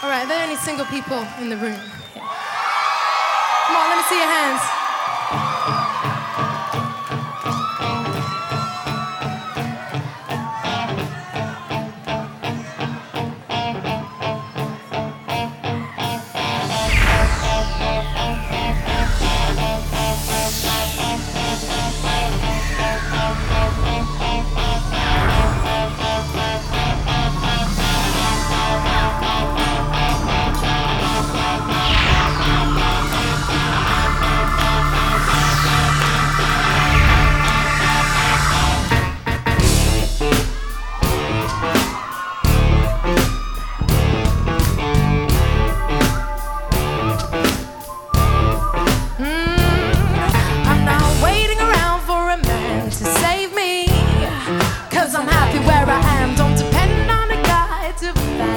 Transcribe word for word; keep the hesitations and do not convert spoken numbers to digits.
All right, are there any single people in the room? Okay. Come on, let me see your hands.